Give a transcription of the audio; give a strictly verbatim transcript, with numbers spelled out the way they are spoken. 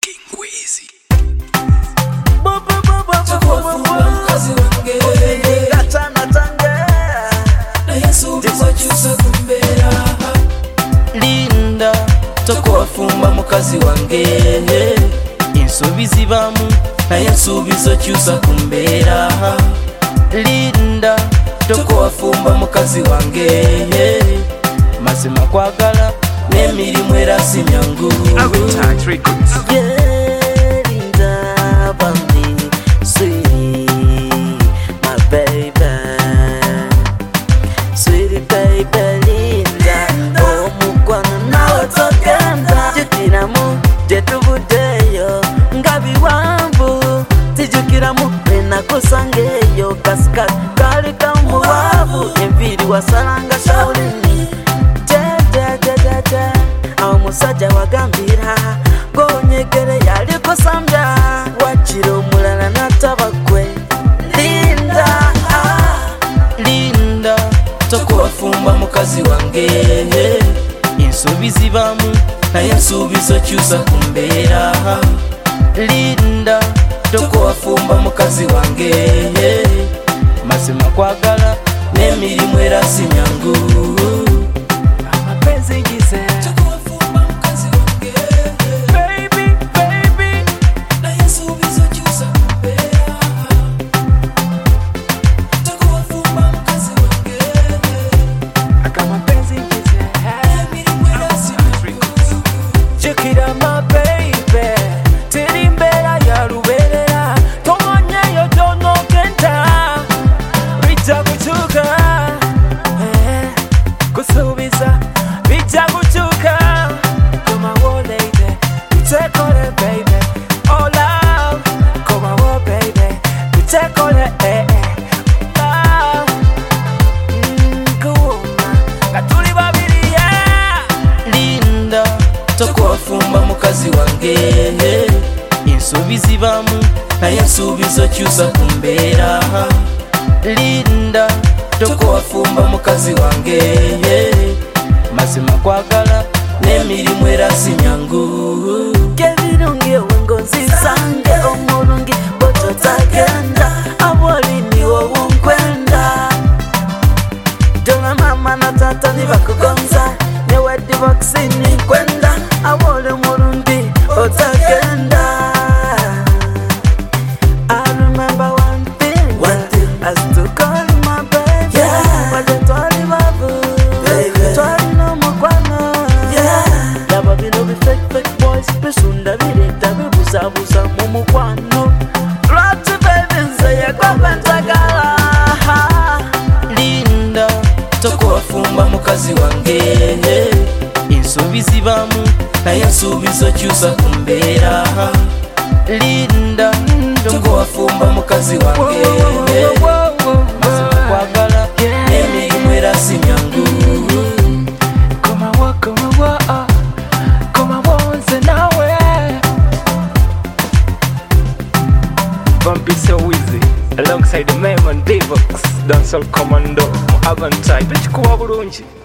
Kingwizi. Takuwafumba mkazi wange Gatana tange Na Yesu bizakyusa kumbera Linda takuwafumba mukazi wange Ensobi zibamu na ensobi zokyusa kumbera Linda takuwafumba mukazi wange Mazima kwagala n'emirimu era si myangu Avitage Records. Yeah, Linda bambi sweetie, my baby, sweetie baby Linda. Oh mukwano nawe togenda jukiramu jetubudeyo ngabi wambu tijukiramu benakusangeyo kasikati kali kamuwavu enviri wasalanga shaulini jejejejeje awo musajja wagambira gonyegere yali kusambya wakira omulala natabakwe Linda ah. Linda takuwafumba mukazi wange ensobi zibamu naye ensobi zokyusa kumbeera Linda takuwafumba mukazi wange mazima kwagala n'emirimu era si myangu amapenzi ngize Takuwafumba mkazi wange baby baby Na Yesu bizakyusa kumbera Takuwafumba mkazi wange akamapenzi ngize Emirimu era si myangu jukira my baby teri mbeera ya lubeerera tomanyeyo tonogenda bijja kukyuka eh, kusuubiza bijja kukyuka komawo lady tutekole baby oh love komawo baby tutekole eh, eh. Love mm, kuwuma nga tuli babiri yeah. Linda takuwafumba mukazi wange ensobi zibamu naye ensobi zokyusa kumbeera Linda takuwafumba mukazi wange mazima kwagala n'emirimu era si myangu kebirungi ewengo nzisange omulungi bototagenda abwoliniwo wonkwenda dola mama na tata nibakugonza newedibokisini kwenda abwole mulungi otagenda I remember one thing, one thing. I still call you my baby. Yeah. Waje twali babu, baby. Twali no mukwano. Yeah. Laba bino bi fake fake boys, bisunda birekta bibuza buza mu mukwano. Love you baby, nzeye kwa bentagala. Linda takuwafumba mukazi wange ensobi zibamu naye ensobi zokyusa kumbeera Linda takuwafumba mukazi wange mazima kwagala n'emirimu era si myangu komawo komawo komawo nze nawe Bumpy so easy. Alongside the man on Devox, Dancehall Commando, Avantage. Tukikuwa bulungi.